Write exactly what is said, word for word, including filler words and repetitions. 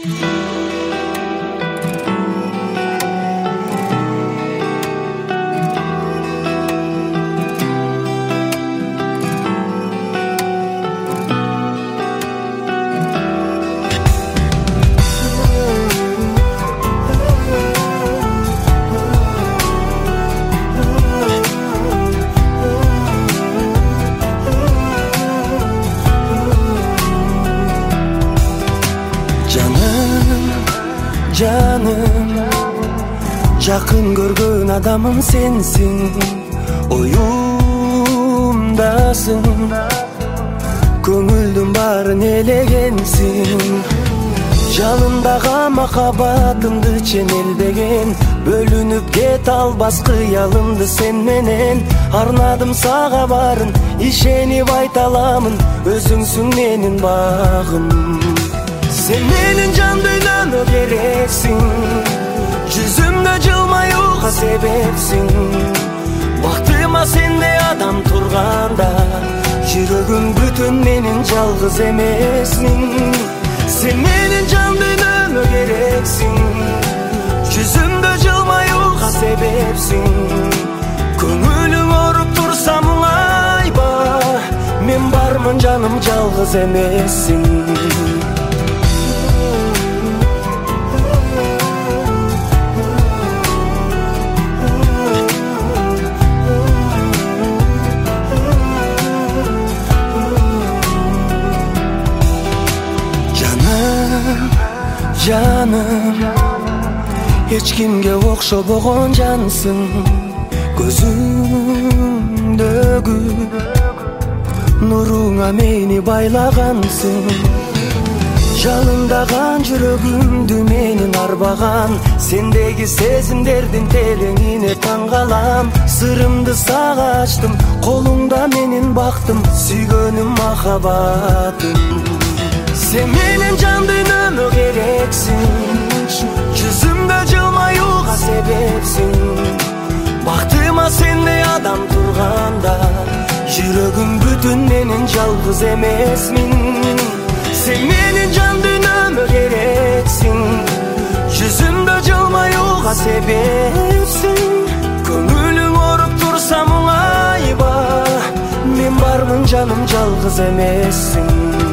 Canım, жақын көргөн адамым сенсің, oyumdasың, көңілдің барын елегенсің. Жалындага махаббатымды ченелбеген, бөлүнүп кете албас кыялымды сен менен. Арнадым сага барын, ишенип айта аламын, өзүңсүң менин багым. Sen menin can dünümü gereksin, yüzümde жылмаюга себепсиң. Бактыма сенде адам турганда, жүрөгүм бүтүн менин жалгыз эмесмин. Sen menin can dünümü gereksin, yüzümde жылмаюга себепсиң. Көңүлүң оруп турса мұңайба, мен бармын жаным жалгыз эмессиң. Canım, hiç kimge okşobogон jansың, көзүңдөгү нуруңа мени байлagansың. Жалындаган жүрөгүмдү менин арбаган, сендеги сезимдердин тереңине таң калам. Сырымды сага ачтым, колуңда менин бактым, сүйгөнүм махаббатым. Sen menin can dünümü gereksin, yüzümde жылмаюга себепсиң. Бактыма сенде адам турганда, жүрөгүм бүтүн менин жалгыз эмесмин. Sen menin can dünümü gereksin, yüzümde жылмаюга себепсиң. Көңүлүң оруп турса мұңайба, мен бармын жаным жалгыз эмессиң.